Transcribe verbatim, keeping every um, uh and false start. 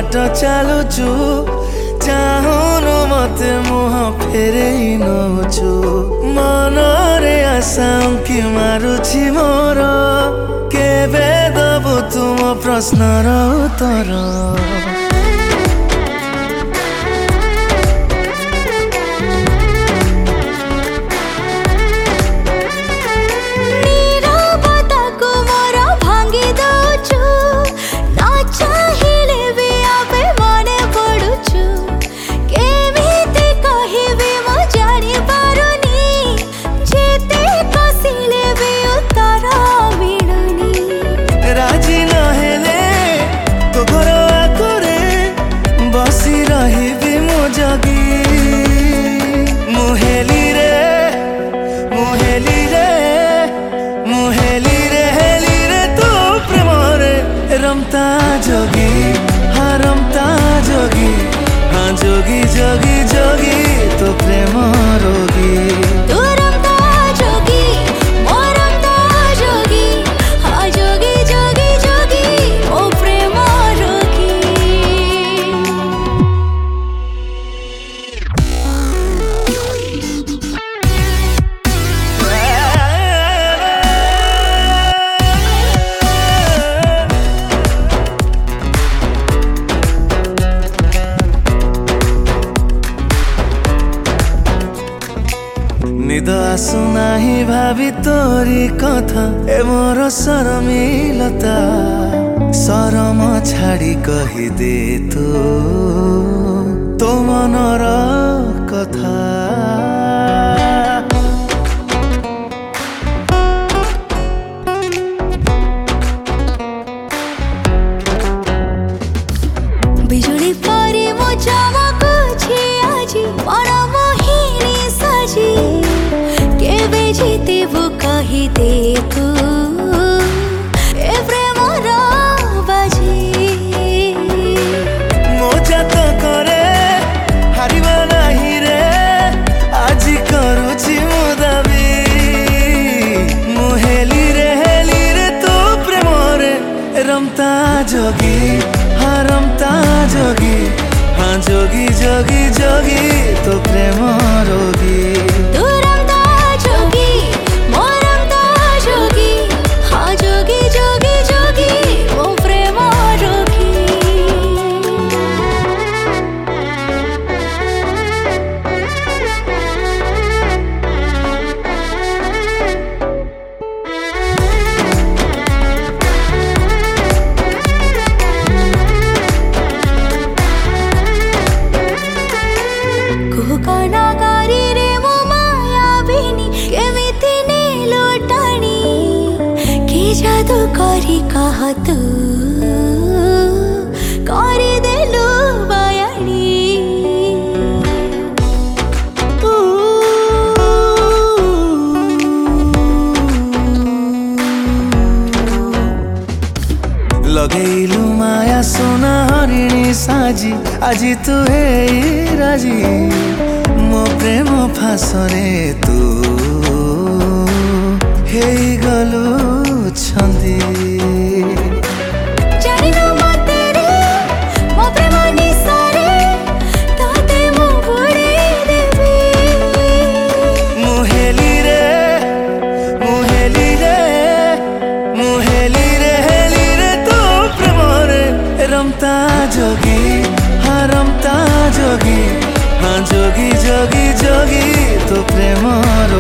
बाट चालुचु चाहुनु मते मुह फेरेई नौचु मनरे आशा उंकी मारुछि मोर केबे दबु तुम प्रश्नर उत्तर रमता जोगी हाँ रमता जोगी हाँ जोगी जोगी जोगी तो प्रेम रोगी तू रमता जोगी मो रमता जोगी हाँ जोगी जोगी जोगी ओ प्रेम रोगी निद आसु नाही भावी तोरी कथा ए मोर शरमिलता शरम छाड़ी कही दे तू तो मनर कथा बिजुली परी मो चमकुछि आजी मन मोहिनी साजी केबे जीतिबु कही दे तू ए प्रेमर बाजी मोजा तो करे हारिबा नाही रे आजी करूछि मु दाबी मुहेली रे हेली रे तो प्रेम रे रमता जोगी हाँ रमता जोगी हाँ जोगी जोगी जोगी तो प्रेम रोगी तू रमता जोगी मो रमता जोगी हाँ जोगी जोगी जोगी ओ प्रेम रोगी कुहकनागारी रे मो माया बिनी केमिति नेलो टाणी के जादू करी कह तू करी देलु बयानी लगेलु माया सोना हरिणी साजी आजी तू हे राजी मो प्रेम फासरे तू हे गलु छंदी जानिनु मते रे मो प्रेम निसारे ताते मो बुड़ी देबी मुहेली रे मुहेली रे मुहेली रे हेली रे तो प्रेम रे रमता जोगी हाँ रमता जोगी हाँ जोगी जोगी जोगी तो प्रेम